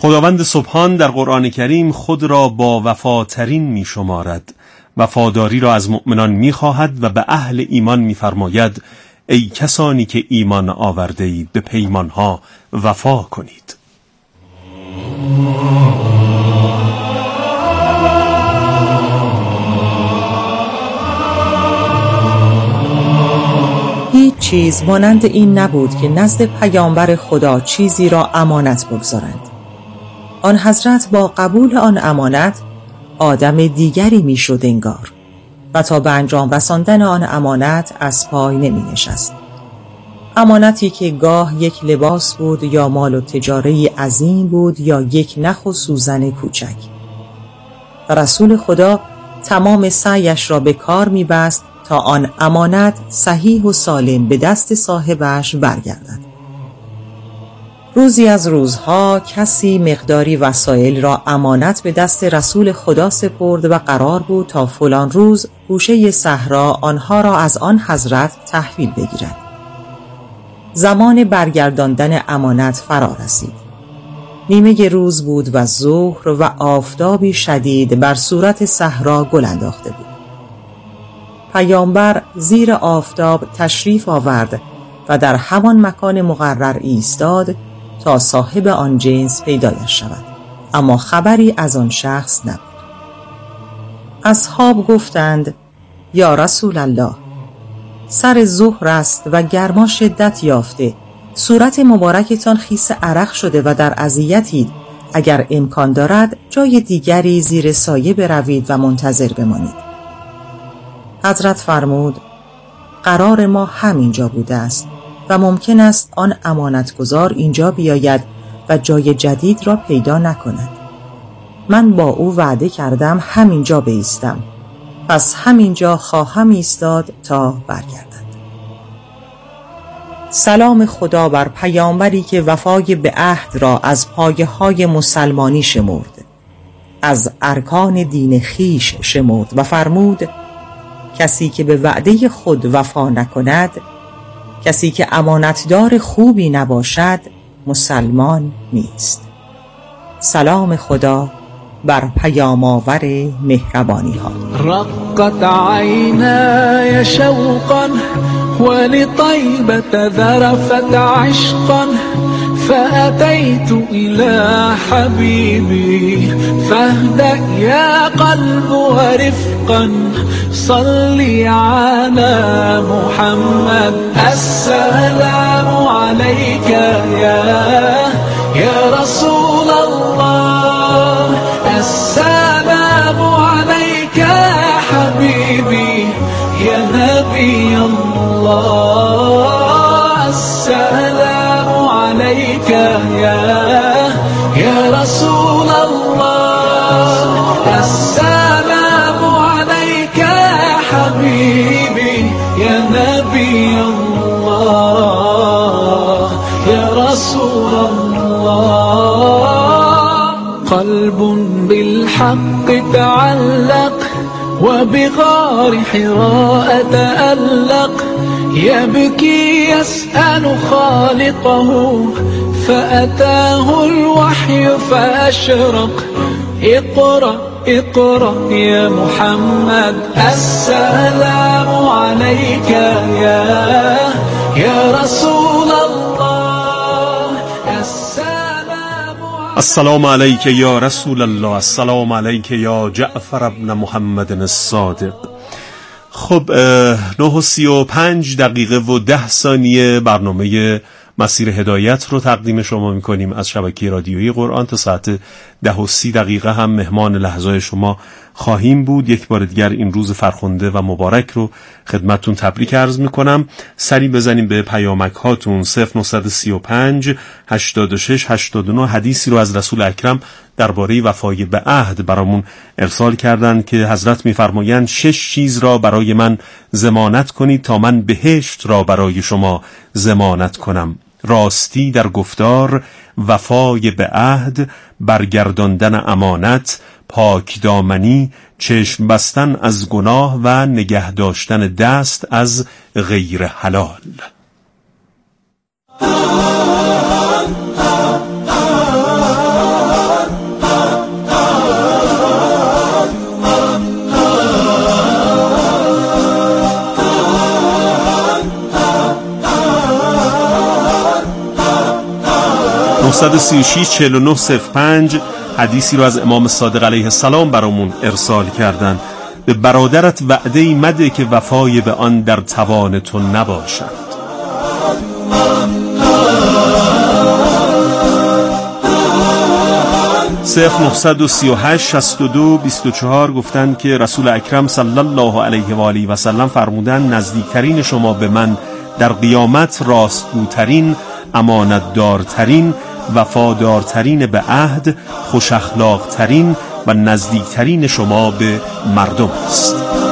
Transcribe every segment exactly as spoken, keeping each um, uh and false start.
خداوند سبحان در قرآن کریم خود را با وفاترین می شمارد. وفاداری را از مؤمنان می خواهد و به اهل ایمان می فرماید ای کسانی که ایمان آورده اید به پیمانها وفا کنید. هیچ چیز مانند این نبود که نزد پیامبر خدا چیزی را امانت بگذارند. آن حضرت با قبول آن امانت آدم دیگری می شد انگار و تا به انجام رساندن آن امانت از پای نمی نشست. امانتی که گاه یک لباس بود یا مال و تجاره عظیم بود یا یک نخ و سوزن کوچک. و رسول خدا تمام سعیش را به کار می بست تا آن امانت صحیح و سالم به دست صاحبش برگردد. روزی از روزها کسی مقداری وسایل را امانت به دست رسول خدا سپرد و قرار بود تا فلان روز گوشه صحرا آنها را از آن حضرت تحویل بگیرد. زمان برگرداندن امانت فرا رسید. نیمه روز بود و ظهر و آفتابی شدید بر صورت صحرا گل انداخته بود. پیامبر زیر آفتاب تشریف آورد و در همان مکان مقرر ایستاد تا صاحب آن جنس پیدایش شود، اما خبری از آن شخص نبود. اصحاب گفتند یا رسول الله، سر ظهر است و گرما شدت یافته، صورت مبارکتان خیس عرق شده و در اذیتید، اگر امکان دارد جای دیگری زیر سایه بروید و منتظر بمانید. حضرت فرمود قرار ما همینجا بوده است و ممکن است آن امانتگزار اینجا بیاید و جای جدید را پیدا نکند. من با او وعده کردم همینجا بایستم، پس همینجا خواهم ایستاد تا برگردد. سلام خدا بر پیامبری که وفای به عهد را از پایه های مسلمانی شمرد، از ارکان دین خیش شمرد و فرمود کسی که به وعده خود وفا نکند، کسی که امانتدار خوبی نباشد، مسلمان نیست. سلام خدا بر پیام آور مهربانی ها. رقت عینای شوقا ولطیبة ذرفت عشقا فأتيت إلى حبيبي فاهدأ يا قلب ورفقا صلي على محمد. السلام عليك يا يا رسول الله، السلام عليك يا حبيبي يا نبي الله، السلام عليك يا يا رسول الله، السلام عليك يا حبيبي يا نبي الله يا رسول الله. قلب بالحق تعلق وبغار حراء تألق يبكي يسأل خالقه فأتاه الوحي فأشرق. اقرأ اقرأ يا محمد. السلام عليك يا يا رسول الله، السلام السلام علیک یا رسول الله، السلام علیک یا جعفر ابن محمد الصادق. خب نه و سی و پنج دقیقه و ده ثانیه برنامه مسیر هدایت رو تقدیم شما میکنیم از شبکه رادیویی قرآن. تا ساعت ده و سی دقیقه هم مهمان لحظای شما خواهیم بود. یک بار دیگر این روز فرخنده و مبارک رو خدمتتون تبریک عرض میکنم. سری بزنیم به پیامک هاتون. صفر نه سه پنج هشتاد و شش هشتاد و نه حدیثی رو از رسول اکرم درباره وفای به عهد برامون ارسال کردند که حضرت میفرمایند شش چیز را برای من ضمانت کنید تا من بهشت را برای شما ضمانت کنم: راستی در گفتار، وفای به عهد، برگرداندن امانت، پاک دامنی، چشم بستن از گناه و نگه داشتن دست از غیر حلال. نه سه شش چهل و نه صفر پنج حدیثی رو از امام صادق علیه السلام برامون ارسال کردن. به برادرت وعده مده که وفای به آن در توان تو نباشد. صفر نه سه هشت شصت و دو بیست و چهار گفتن که رسول اکرم صلی الله علیه و آله و سلم فرمودن نزدیکترین شما به من در قیامت راستگوترین، امانتدارترین، وفادارترین به عهد، خوش اخلاقترین و نزدیکترین شما به مردم است.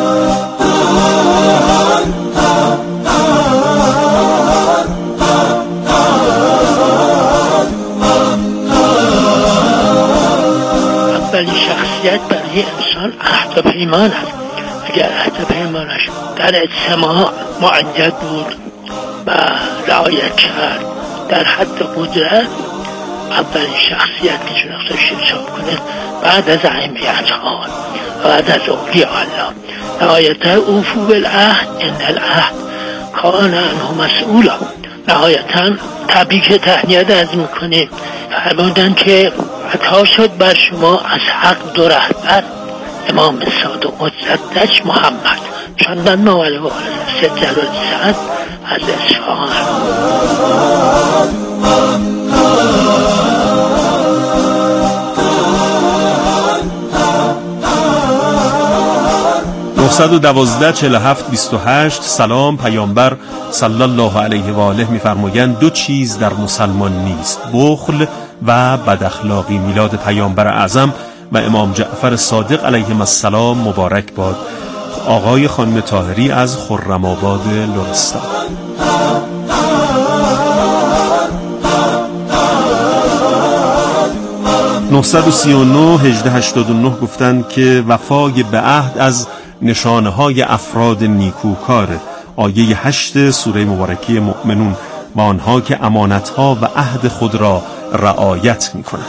اولین شخصیت برای انسان عهد و پیمان است. اگر عهد و پیمانش در اجتماع معید بود و رعایت کرد در حد قدرت، اولین شخصیت که شناخته حساب کنه بعد از ائمه اطهار و بعد از اولیاء الله. نهایتا اوفوا بالعهد ان العهد کان عنه مسئولا. نهایتا تبریک تهنیت عرض میکنیم. فرمودن که عطا شد بر شما از حق دو رهبر، امام صادق مجدد محمد چندان موالد و سید جلال سعد از اصفهان. نه یک دو چهل و هفت بیست و هشت سلام. پیامبر صلی الله علیه و آله می‌فرمایند دو چیز در مسلمان نیست، بخل و بداخلاقی. میلاد پیامبر اعظم و امام جعفر صادق علیهم السلام مبارک باد. آقای خانم طاهری از خرم آباد لرستان. نه سه نه هجده هشتاد و نه گفتند که وفای به عهد از نشانه های افراد نیکوکار. آیه هشت سوره مبارکه مؤمنون با آنها که امانتها و عهد خود را رعایت می کنند.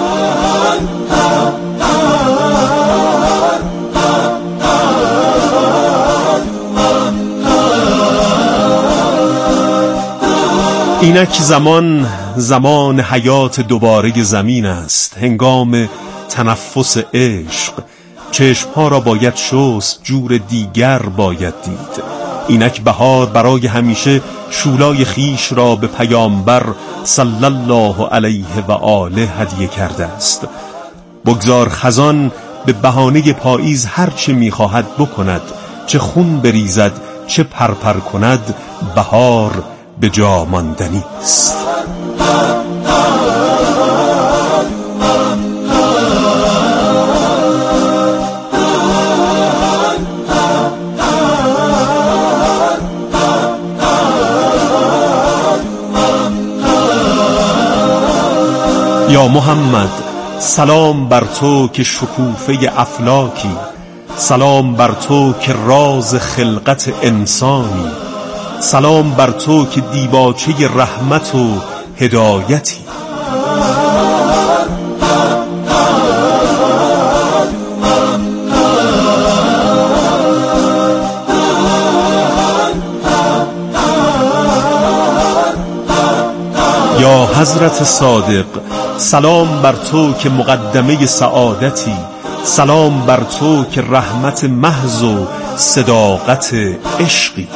اینک زمان زمان حیات دوباره زمین است، هنگام تنفس عشق. چشمها را باید شست، جور دیگر باید دید. اینک بهار برای همیشه شولای خیش را به پیامبر صلی الله علیه و آله هدیه کرده است. بگذار خزان به بهانه پاییز هر چه می‌خواهد بکند، چه خون بریزد چه پرپر کند، بهار به جا ماندنی است. یا محمد سلام بر تو که شکوفه افلاکی، سلام بر تو که راز خلقت انسانی، سلام بر تو که دیباچه رحمت و هدایتی. یا حضرت صادق سلام بر تو که مقدمه سعادتی، سلام بر تو که رحمت محض و صداقت عشقی.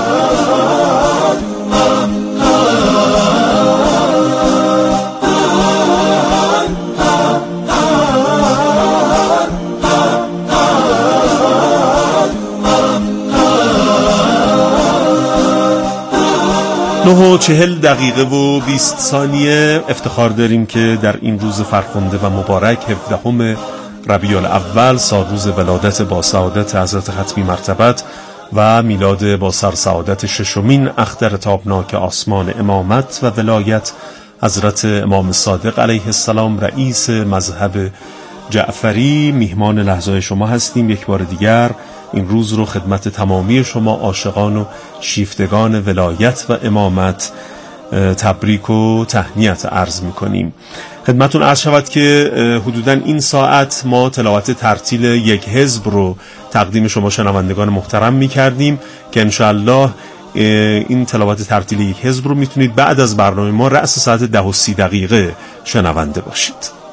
نه و چهل دقیقه و بیست ثانیه افتخار داریم که در این روز فرخنده و مبارک هفدهم ربیع الاول سال روز ولادت با سعادت حضرت ختمی مرتبت و میلاد با سر سعادت ششمین اختر تابناک آسمان امامت و ولایت حضرت امام صادق علیه السلام رئیس مذهب جعفری میهمان لحظه شما هستیم. یک بار دیگر این روز رو خدمت تمامی شما عاشقان و شیفتگان ولایت و امامت تبریک و تهنیت عرض میکنیم. خدمتون عرض شود که حدوداً این ساعت ما تلاوت ترتیل یک حزب رو تقدیم شما شنوندگان محترم میکردیم که انشاءالله این تلاوت ترتیل یک حزب رو میتونید بعد از برنامه ما رأس ساعت ده و سی دقیقه شنونده باشید.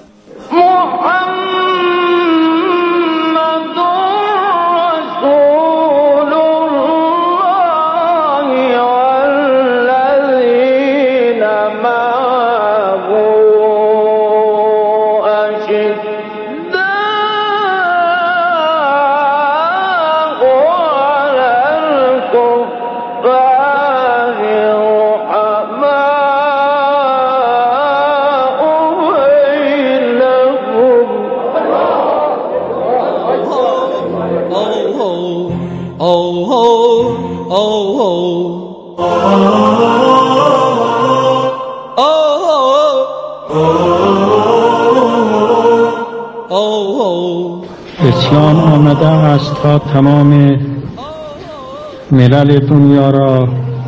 اسلام آمده است تا تمام ملل دنیا را،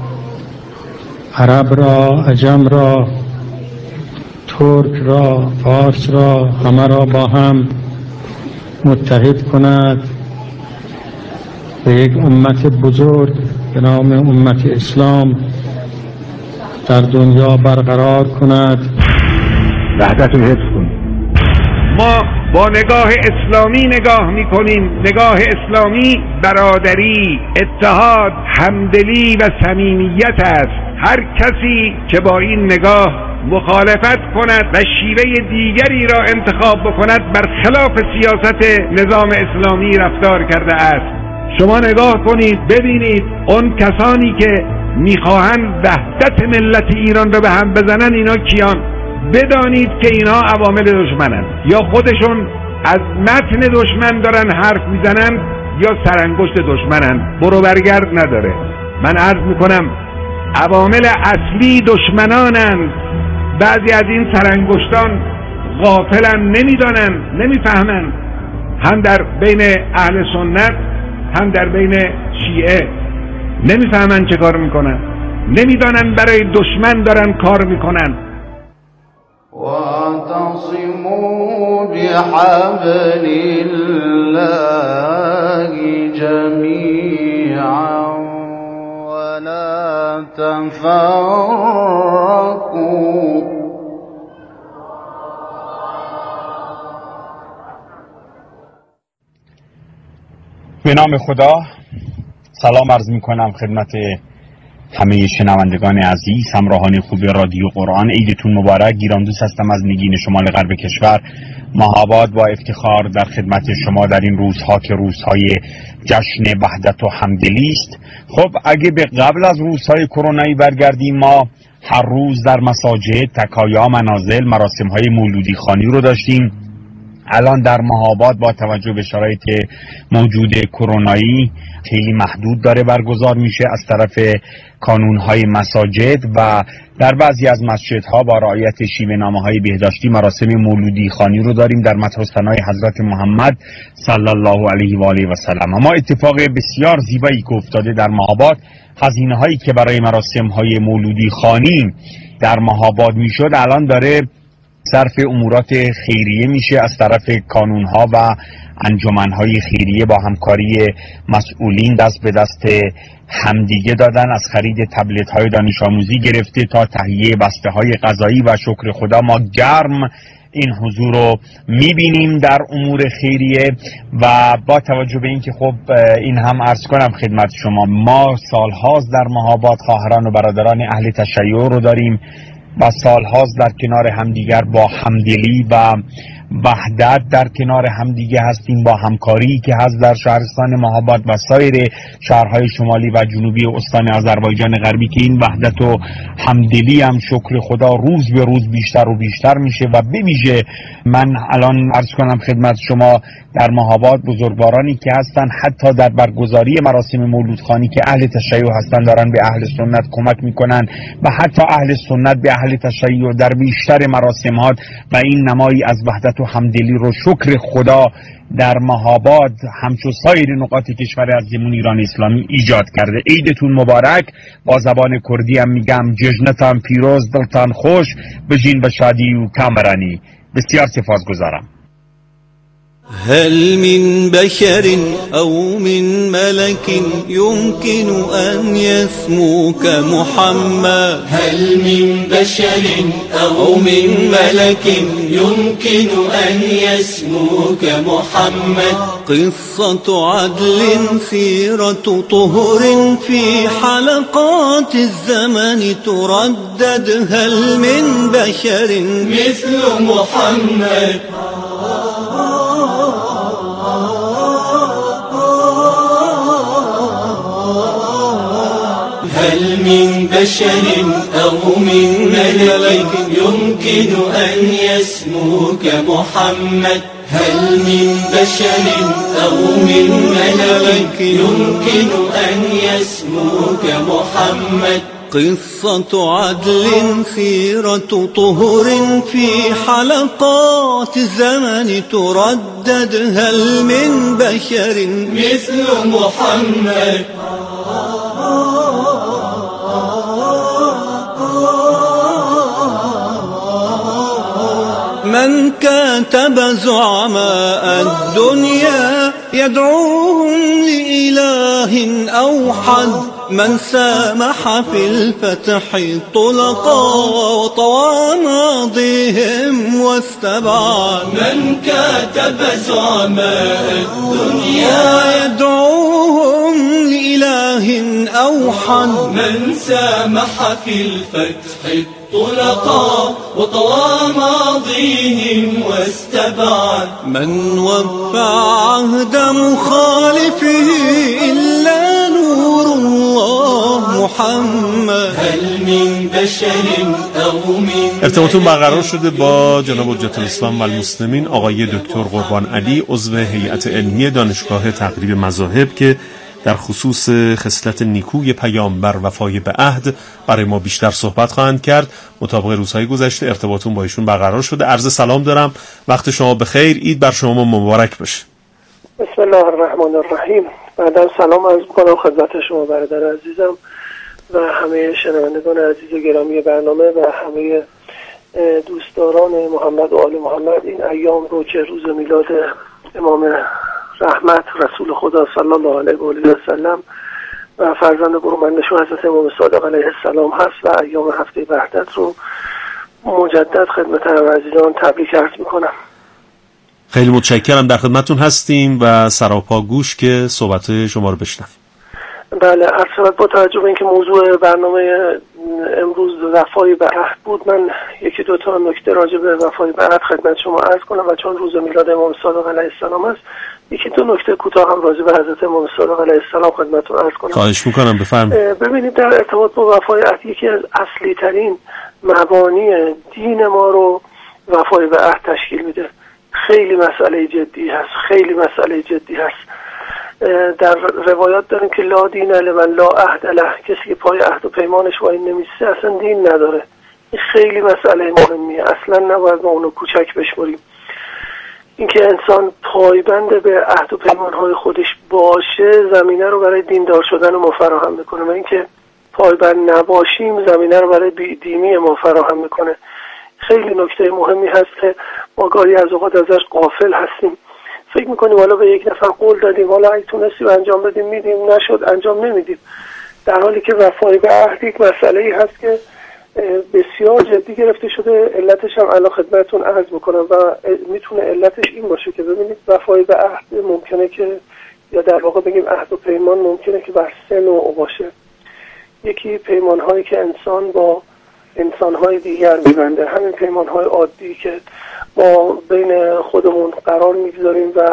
عرب را، عجم را، ترک را، فارس را، همه را با هم متحد کند و یک امت بزرگ به نام امت اسلام در دنیا برقرار کند. وحدت رو حفظ کن. ما با نگاه اسلامی نگاه میکنیم. نگاه اسلامی برادری، اتحاد، همدلی و صمیمیت است. هر کسی که با این نگاه مخالفت کند و شیوه دیگری را انتخاب بکند برخلاف سیاست نظام اسلامی رفتار کرده است. شما نگاه کنید ببینید اون کسانی که میخواهند وحدت ملت ایران را به هم بزنن اینا کیان؟ بدانید که اینا عوامل دشمنن، یا خودشون از متن دشمن دارن حرف میزنن یا سرانگشت دشمنن، برو برگرد نداره. من عرض میکنم عوامل اصلی دشمنانن. بعضی از این سرانگشتان غافلن، نمیدانن، نمیفهمن، هم در بین اهل سنت هم در بین شیعه نمیفهمن چه کار میکنن، نمیدانن برای دشمن دارن کار میکنن. واعتصموا بحبل الله جميعا ولا تفرقوا. به نام خدا سلام عرض می کنم خدمت همه شنوندگان عزیز، همراهان خوب رادیو قرآن. عیدتون مبارک. گیراندوست هستم از نگین شمال غرب کشور. ماه‌آباد با افتخار در خدمت شما در این روزها که روزهای جشن وحدت و همدلی است. خب اگه به قبل از روزهای کرونایی برگردیم، ما هر روز در مساجد، تکایا، منازل مراسم‌های مولودی خوانی رو داشتیم. الان در ماه‌آباد با توجه به شرایط موجود کرونایی خیلی محدود داره برگزار میشه از طرف کانونهای مساجد و در بعضی از مسجدها با رعایت شیوه نامه‌های بهداشتی مراسم مولودی خوانی رو داریم در مدح و ثنای حضرت محمد صلی الله علیه و آله و سلم. اما اتفاق بسیار زیبایی که افتاده در ماه‌آباد، هزینه‌هایی که برای مراسم‌های مولودی خوانی در ماه‌آباد میشد الان داره صرف امورات خیریه میشه از طرف کانونها و انجمنهای خیریه با همکاری مسئولین دست به دست همدیگه دادن، از خرید تبلت های دانش آموزی گرفته تا تهیه بسته های غذایی و شکر خدا ما گرم این حضور رو میبینیم در امور خیریه. و با توجه به اینکه خب این هم عرض کنم خدمت شما، ما سالهاست در ماه‌آباد خواهران و برادران اهل تشیع رو داریم و سالهاست در کنار همدیگر با همدلی و وحدت در کنار همدیگه هستیم، با همکاری که هست در شهرستان ماه‌آباد و سایر شهرهای شمالی و جنوبی استان آذربایجان غربی که این وحدت و همدلی هم شکر خدا روز به روز بیشتر و بیشتر میشه. و به ویژه من الان عرض کنم خدمت شما در ماه‌آباد بزرگوارانی که هستن حتی در برگزاری مراسم مولودخوانی که اهل تشیع هستن دارن به اهل سنت کمک میکنن و حتی اهل سنت به اهل تشیع در بیشتر مراسمات و این نمایی از وحدت و همدلی رو شکر خدا در ماه‌آباد همچو سایر نقاط کشور عزیزمون ایران اسلامی ایجاد کرده. عیدتون مبارک. با زبان کردی هم میگم جشنتان پیروز، دلتان خوش، بجین به شادی و کامرانی. بسیار سپاسگزارم. هل من بشر أو من ملك يمكن أن يسموك محمد هل من بشر أو من ملك يمكن أن يسموك محمد قصة عدل سيرة طهر في حلقات الزمن تردد هل من بشر مثل محمد هل من بشر أو من ملك يمكن أن يسموك محمد هل من بشر أو من ملك يمكن أن يسموك محمد قصة عدل سيرة طهر في حلقات الزمن تردد هل من بشر مثل محمد من كاتب زعماء الدنيا يدعوهم لإله أوحد من سامح في الفتح الطلقا وطوى ماضيهم واستبعد من كاتب زعماء الدنيا يدعوهم لإله أوحد من سامح في الفتح الطلقا وطوى ماضيهم واستبعد من وفى عهد مخالفه إلا نور الله محمد هل من بشر أو من ارتباطون برقرار شده با جناب حجت الاسلام و المسلمین آقای دکتر قربان علی عضو هیئت علمی دانشگاه تقریب مذاهب که در خصوص خصلت نیکوی پیامبر وفای به عهد برای ما بیشتر صحبت خواهند کرد. مطابق روزهای گذشته ارتباطون با ایشون برقرار شده. عرض سلام دارم، وقت شما بخیر، عید بر شما مبارک باشه. بسم الله الرحمن الرحیم. بعدم سلام عرض می‌کنم خدمت شما برادر عزیزم و همه شنوندگان عزیز و گرامی برنامه و همه دوستداران محمد و آل محمد. این ایام رو که روز میلاد امام رحمت رسول خدا صلی الله علیه و آله و سلم و فرزند برومندشون حضرت امام صادق علیه السلام هست و ایام هفته وحدت رو مجدد خدمت عزیزان تبریک عرض میکنم. خیلی متشکرم، در خدمتتون هستیم و سراپا گوش که صحبت شما رو بشنویم. بله، عرض با توجه به اینکه موضوع برنامه امروز وفای به عهد بود، من یکی دو تا نکته راجع به وفای به عهد خدمت شما عرض کنم و چون روز میلاد امام صادق علیه السلام است یکی دو نکته کوتاه هم راجع به حضرت امام صادق علیه السلام خدمتتون عرض کنم. خواهش میکنم، بفرمایید. ببینید، در ارتباط با وفای عهد یکی از اصلی ترین مبانی دین ما رو وفای به عهد تشکیل میده. خیلی مسئله جدی هست، خیلی مسئله جدی هست. در روایات داریم که لا دین لمن لا عهد له، کسی که پای عهد و پیمانش وای نمیسته اصلا دین نداره. این خیلی مسئله مهمیه، اصلا نباید ما اونو کوچک بشمریم. اینکه انسان پایبند به عهد و پیمانهای خودش باشه زمینه رو برای دیندار شدن ما فراهم میکنه و اینکه پایبند نباشیم زمینه رو برای بیدینی ما فراهم میکنه. خیلی نکته مهمی هست که ما گاهی از اوقات ازش غافل هستیم. فکر میکنیم حالا به یک نفر قول دادیم، حالا اگه تونستیم انجام بدیم میدیم، نشد انجام نمیدیم، در حالی که وفای به عهد یک مسئله‌ای هست که بسیار جدی گرفته شده. علتش هم الان خدمتتون عرض میکنم و میتونه علتش این باشه که ببینید وفای به عهد ممکنه که، یا در واقع بگیم عهد و پیمان ممکنه که بر سه نوع باشه. یکی پیمان‌هایی که انسان با انسان‌های دیگر می‌بنده، همین پیمان‌های عادی که ما بین خودمون قرار می‌گذاریم و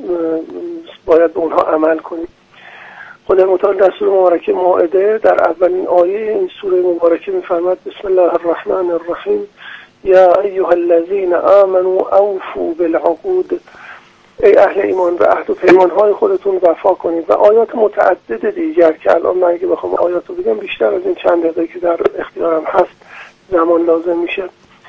باید به اونها عمل کنیم. خدای متعال در سوره مبارکه مائده در اولین آیه این سوره مبارکه می‌فرماید بسم الله الرحمن الرحیم یا ایها الذین آمنوا اوفوا بالعقود، ای اهل ایمان به عهد و پیمان‌های خودتون وفا کنید. و آیات متعدد دیگر که الان من اگه بخوام آیاتو بگم بیشتر از این چند دقیقه که در اختیارم هست زمان لازم میشه.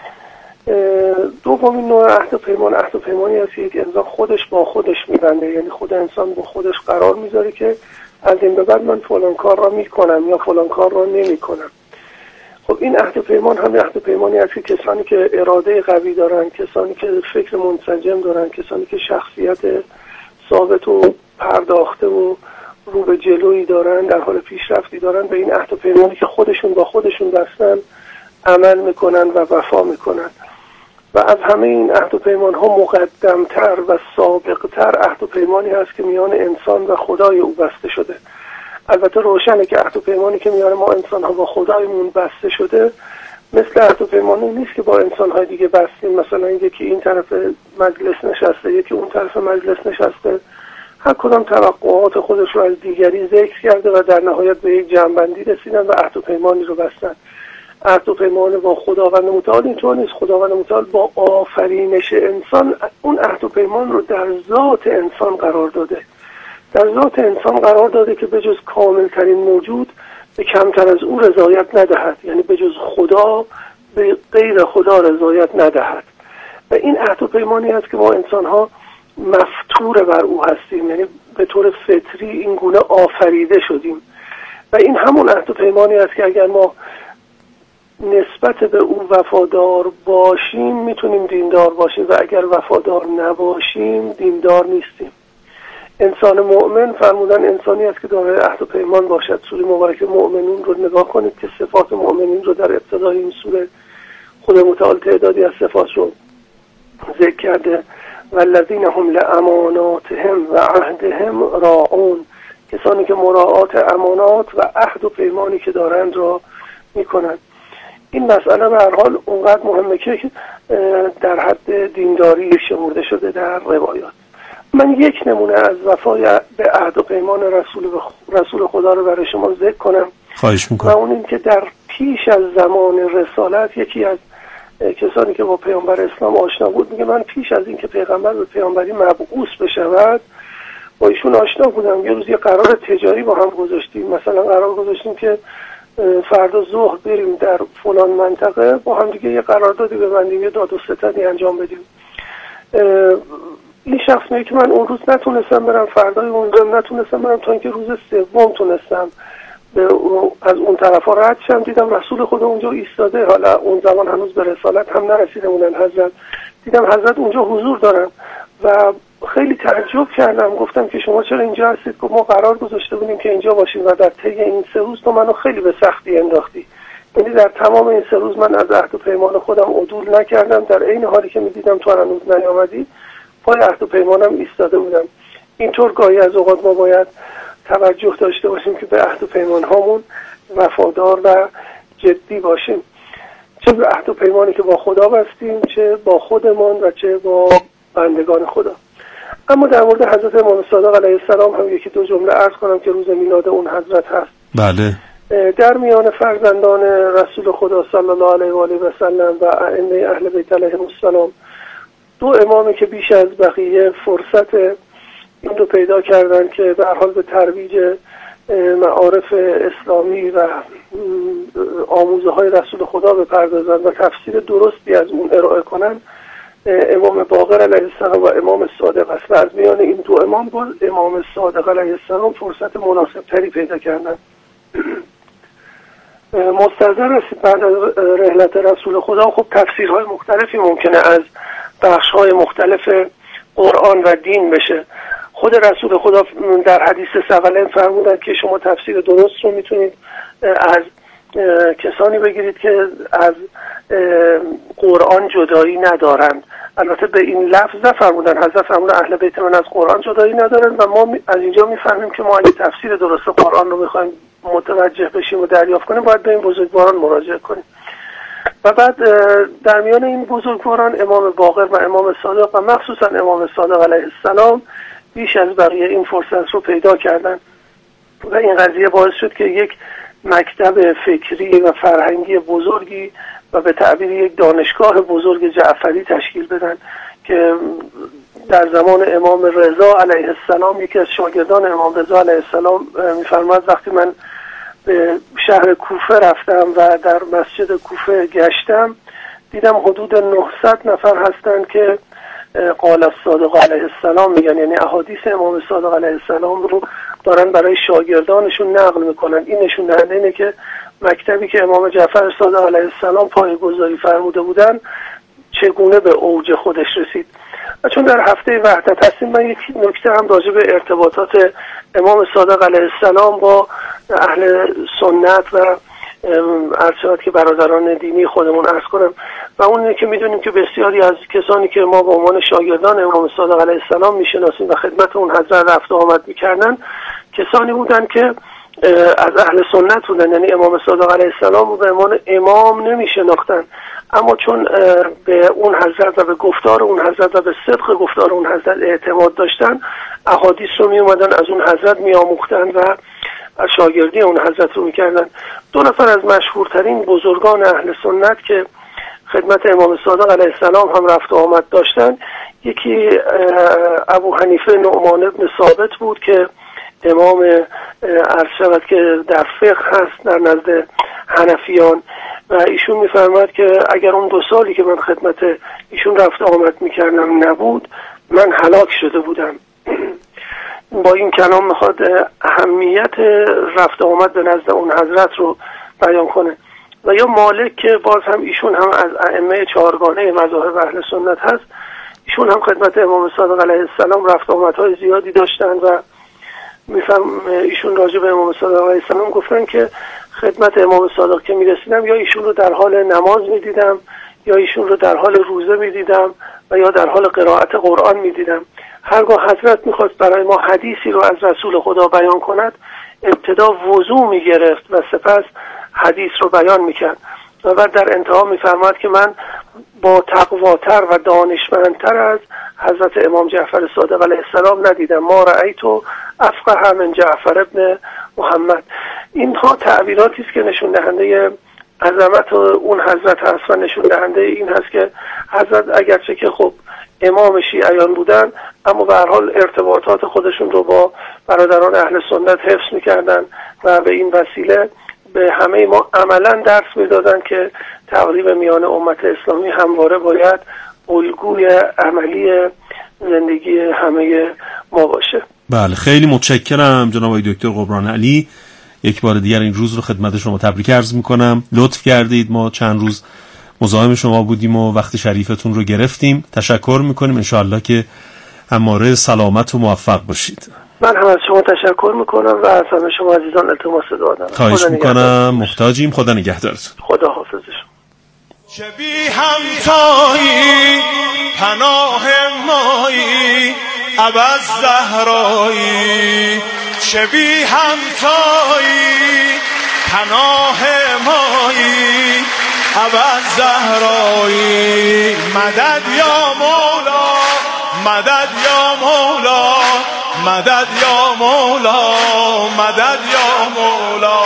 دومین نوع عهد و پیمان، عهد و پیمانی هست که یک انسان خودش با خودش میبنده، یعنی خود انسان با خودش قرار میذاره که از این به بعد من فلان کار را میکنم یا فلان کار را نمیکنم. خب این عهد و پیمان هم عهد و پیمانی هست که کسانی که اراده قوی دارن، کسانی که فکر منسجم دارن، کسانی که شخصیت ثابت و پرداخته و رو به جلویی دارن، در حال پیشرفتی دارن، به این عهد و پیمانی که خودشون با خودشون بستن عمل میکنن و وفا میکنن. و از همه این عهد و پیمان ها مقدمتر و سابقتر عهد و پیمانی هست که میان انسان و خدای او بسته شده. البته روشنه که عهد و پیمانی که میان ما انسان ها با خدایمون بسته شده مثل عهد و پیمانی نیست که با انسان های دیگه بستیم، مثلا یکی این طرف مجلس نشسته یکی اون طرف مجلس نشسته، هر کدام توقعات خودش رو از دیگری ذکر کرده و در نهایت به یک جمع‌بندی رسیدن و عهد و پیمانی رو بستن. عهد و پیمان با خداوند متعال اینطور نیست. خداوند متعال با آفرینش انسان اون عهد و پیمان رو در ذات انسان قرار داده، در ذات انسان قرار داده که به جز کاملترین موجود به کمتر از او رضایت ندهد، یعنی به جز خدا به غیر خدا رضایت ندهد. و این عهد و پیمانی است که ما انسان ها مفطور بر او هستیم، یعنی به طور فطری این گونه آفریده شدیم. و این همون عهد و پیمانی است که اگر ما نسبت به او وفادار باشیم میتونیم دیندار باشیم و اگر وفادار نباشیم دیندار نیستیم. انسان مؤمن فرمودن انسانی است که دارای عهد و پیمان باشد. سوره مبارکه مؤمنون رو نگاه کنید که صفات مؤمنین رو در ابتدای این سوره خدا متعال تعدادی از صفات رو ذکر کرده. والذین هم لاماناتهم و عهدهم راعون، کسانی که مراعات امانات و عهد و پیمانی که دارند را میکنند. این مسئله به هر حال اونقدر مهمه که در حد دینداری شمرده شده در روایات. من یک نمونه از وفای به عهد و پیمان رسول رسول خدا رو برای شما ذکر کنم. خواهش میکنم. و اون این که در پیش از زمان رسالت یکی از کسانی که با پیامبر اسلام آشنا بود میگه من پیش از این که پیغمبر به پیامبری مبعوث بشود با ایشون آشنا بودم. یه روز یه قرار تجاری با هم گذاشتیم، مثلا قرار گذاشتیم که فردا ظهر بریم در فلان منطقه با هم دیگه یه قراردادی ببندیم، یه داد و ستدی انجام بدیم. این شخص میگه که من اون روز نتونستم برم، فردای اونجا نتونستم برم، تا اینکه روز سوم تونستم به از اون طرفا رد شم، دیدم رسول خدا اونجا ایستاده. حالا اون زمان هنوز به رسالت هم نرسیده بودن حضرت. دیدم حضرت اونجا حضور دارن و خیلی تعجب کردم. گفتم که شما چرا اینجا هستید؟ که ما قرار گذاشته بودیم که اینجا باشیم و در طی این سه روز تو منو خیلی به سختی انداختی. یعنی در تمام این سه روز من از عهد و پیمان خودم عدول نکردم، در عین حالی که میدیدم تو هنوز نیامدی پای عهد و پیمانم ایستاده بودم. اینطور گاهی از اوقات ما باید توجه داشته باشیم که به عهد و پیمان هامون وفادار و جدی باشیم، چه به عهد و پیمانی که با خدا بستیم، چه با خودمان و چه با بندگان خدا. اما در مورد حضرت امام صادق علیه السلام هم یکی دو جمله عرض کنم که روز میلاد اون حضرت هست. بله. در میان فرزندان رسول خدا صلی الله علیه و آله و سلم و ائمه اهل بیت علیهم السلام دو امامی که بیش از بقیه فرصت این رو پیدا کردن که به هر حال به ترویج معارف اسلامی و آموزه های رسول خدا بپردازن و تفسیر درستی از اون ارائه کنن، امام باقر علیه السلام و امام صادق است. و از میان این دو امام باز امام صادق علیه السلام فرصت مناسب تری پیدا کردن. مستحضر است بعد از رحلت رسول خدا خب تفسیرهای مختلفی ممکنه از بخش‌های مختلف قرآن و دین بشه. خود رسول خدا در حدیث ثقلین فرمودن که شما تفسیر درست رو میتونید از کسانی بگیرید که از قرآن جدایی ندارند. البته به این لفظ نفرمودن، حضرت فرمودن اهل بیت من از قرآن جدایی ندارند و ما از اینجا میفهمیم که ما اگه تفسیر درست قرآن رو میخوایم متوجه بشیم و دریافت کنیم باید به این بزرگواران مراجعه کنیم. و بعد در میان این بزرگواران امام باقر و امام صادق و مخصوصا امام صادق علیه السلام بیش از بقیه این فرصت رو پیدا کردن و این قضیه باعث شد که یک مکتب فکری و فرهنگی بزرگی و به تعبیر یک دانشگاه بزرگ جعفری تشکیل بدن که در زمان امام رضا علیه السلام یکی از شاگردان امام رضا علیه السلام می‌فرماد وقتی من به شهر کوفه رفتم و در مسجد کوفه گشتم دیدم حدود نهصد نفر هستند که قال الصادق علیه السلام میگن، یعنی احادیث امام صادق علیه السلام رو دارن برای شاگردانشون نقل میکنن. این نشون دهنده اینه که مکتبی که امام جعفر صادق علیه السلام پایه‌گذاری فرموده بودن چگونه به اوج خودش رسید. و چون در هفته وحدت هستیم، من یک نکته هم راجع به ارتباطات امام صادق علیه السلام با اهل سنت و عرض شود که برادران دینی خودمون عرض کنم. و اون اینه که میدونیم که بسیاری از کسانی که ما به عنوان شاگردان امام صادق علیه السلام میشناسیم و خدمت اون حضرت رفت و آمد میکردن، کسانی بودن که از اهل سنت بودن، یعنی امام صادق علیه السلام رو به عنوان امام نمیشناختن، اما چون به اون حضرت و به گفتار اون حضرت و به صدق گفتار اون حضرت اعتماد داشتن، احادیث رو می اومدن از اون حضرت می آموختن و از شاگردی اون حضرت رو می کردن. دو نفر از مشهورترین بزرگان اهل سنت که خدمت امام صادق علیه السلام هم رفت و آمد داشتن، یکی ابو حنیفه نعمان بن ثابت بود که امام عرض شود که در فقه هست در نزد حنفیان، و ایشون میفرماد که اگر اون دو سالی که من خدمت ایشون رفت آمد میکردم نبود، من هلاک شده بودم. با این کلام میخواد اهمیت رفت آمد به نزد اون حضرت رو بیان کنه. و یا مالک که باز هم ایشون هم از ائمه چهارگانه مذاهب اهل سنت هست، ایشون هم خدمت امام صادق علیه السلام رفت آمدهای زیادی داشتن و میفهم ایشون راجع به امام صادق علیه السلام گفتن که خدمت امام صادق که میرسیدم یا ایشون رو در حال نماز میدیدم یا ایشون رو در حال روزه میدیدم و یا در حال قرائت قرآن میدیدم. هرگاه حضرت میخواست برای ما حدیثی رو از رسول خدا بیان کند، ابتدا وضو میگرفت و سپس حدیث رو بیان میکرد و بعد در انتها میفرماد که من با تقواتر و دانشمندتر از حضرت امام جعفر صادق علیه السلام ندیدم. ما رأیتو افقه من جعفر ابن محمد. اینها تعبیراتی است که نشون دهنده عظمت اون حضرت هست و نشون دهنده این هست که حضرت اگرچه که خب امام شیعیان بودن، اما به هر حال ارتباطات خودشون رو با برادران اهل سنت حفظ میکردن و به این وسیله به همه ما عملا درس میدادن که تقریب میان امت اسلامی همواره باید الگوی عملی زندگی همه ما باشه. بله، خیلی متشکرم جناب آقای دکتر قبران علی. یک بار دیگر این روز رو خدمت شما تبریک عرض میکنم. لطف کردید، ما چند روز مزاحم شما بودیم و وقت شریفتون رو گرفتیم. تشکر میکنیم، انشاءالله که همواره سلامت و موفق باشید. من هم از شما تشکر میکنم و از همه شما عزیزان التماس دعا دارم. خواهش میکنم، محتاجیم. خدا نگهدارتون. خدا حافظش. چه بی همتایی پناه مایی عباس زهرایی، چه بی همتایی پناه مایی عباس زهرایی، مدد یا مولا مدد یا مولا مدد یا مولا مدد یا مولا.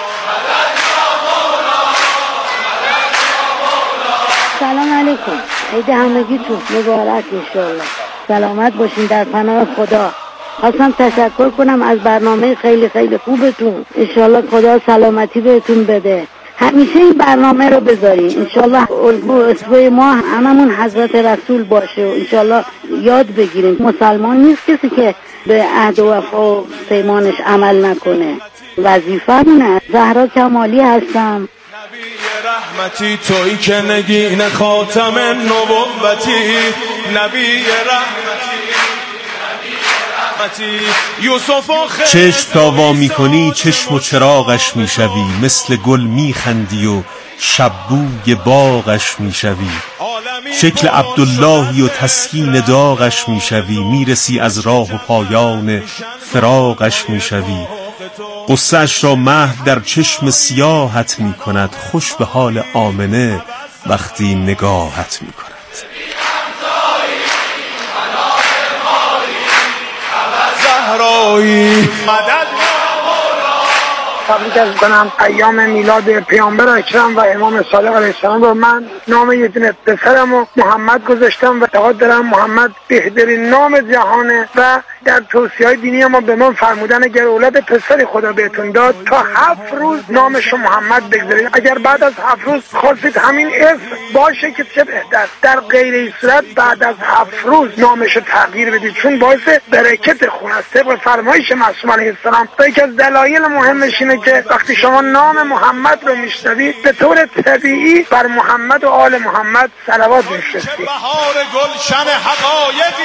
سلام علیکم، عید همگیتون مبارک انشالله. سلامت باشین در پناه خدا. خواستم تشکر کنم از برنامه خیلی خیلی خوبتون. انشالله خدا سلامتی بهتون بده. همیشه این برنامه رو بذارین انشالله الگو اسوه ما هممون حضرت رسول باشه و انشالله یاد بگیریم. مسلمان نیست کسی که به عهد و وفا و پیمانش عمل نکنه. وظیفه‌مونه. زهرا کمالی هستم. رحمتی تویی که نگین خاتم نبوتی، نبی رحمتی چشم تا وا میکنی چشم و چراغش میشوی، مثل گل میخندی و شبوی باغش میشوی، شکل عبداللهی و تسکین داغش میشوی، میرسی از راه و پایان فراغش میشوی، قصه‌اش را محو در چشم سیاهت میکند، خوش به حال آمنه وقتی نگاهت میکند. تبریک از کنم ایام میلاد پیامبر اکرم و امام صادق علیه السلام رو. من نام یه دونه پسرم و محمد گذاشتم و اعتقاد دارم محمد بهترین نام جهانه و در توصیه‌های دینی ما به ما فرمودن اگر اولاد پسری خدا بهتون داد تا هفت روز نامش محمد بگذارید. اگر بعد از هفت روز خواستید همین اسم باشه که چه بهتر. در غیر این صورت بعد از هفت روز نامش رو تغییر بدید، چون باعث برکت خون است. طبق فرمایش معصوم علیه السلام و یکی از دلایل مهمش اینه که وقتی شما نام محمد رو میشنوید به طور طبیعی بر محمد و آل محمد صلوات میفرستید.